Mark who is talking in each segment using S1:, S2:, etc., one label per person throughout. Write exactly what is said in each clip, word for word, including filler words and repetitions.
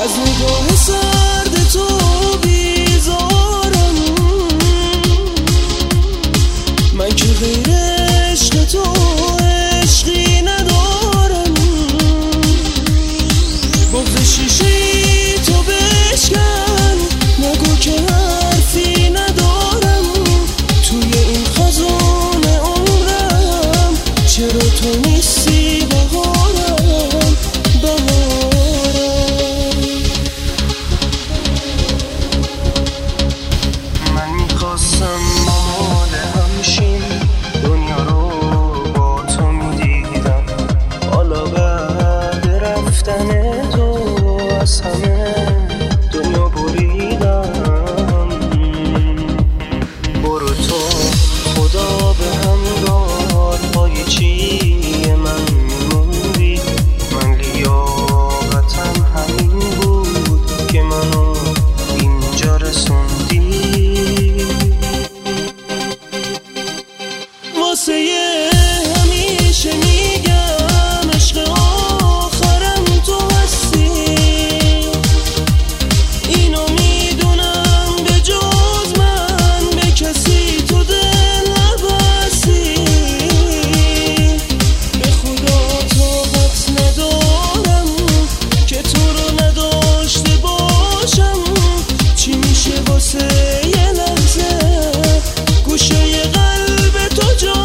S1: از نگاه سرد تو بیزارم، من که غیر عشق تو عشقی ندارم. بغض شیشه‌ای تو بشکن، نگو که حرفی ندارم. توی این خزان عمرم چرا تو نیستی بهارم بهارم. من میخواستم مال همشین دنیا رو با تو میدیدم، حالا بعد رفتن تو از همه دنیا بریدم. برو تو خدا به همراه پای چیه من موندی. من لیاقتم همین بود که منو اینجا رسوندی. واسه همیشه میگم عشق آخرم تو هستی. اینو میدونم به جز من به کسی تو دل نبستی. به خدا طاقت ندارم که تو رو نداشته باشم. چی میشه واسه یه لحظه گوشه قلب تو جاشم.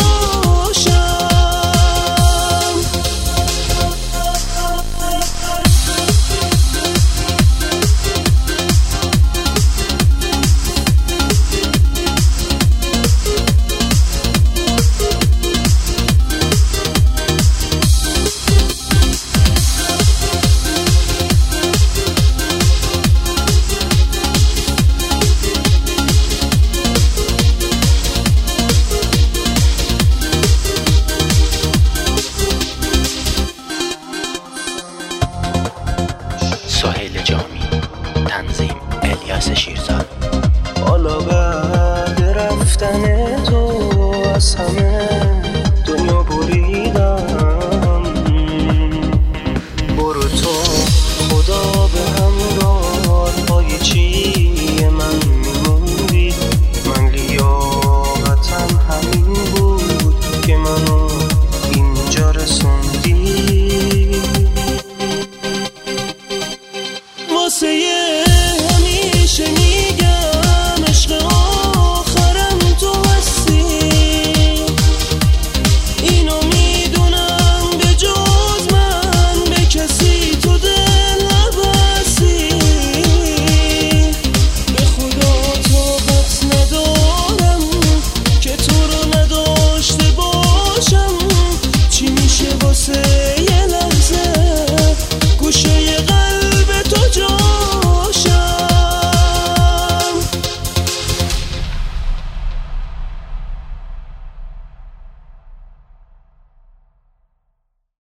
S2: سهیل جامی، تنظیم الیاس شیرزاد.
S1: حالا بعد رفتن تو از همه دنیا بریدم. برو تو خدا به همراه پای چی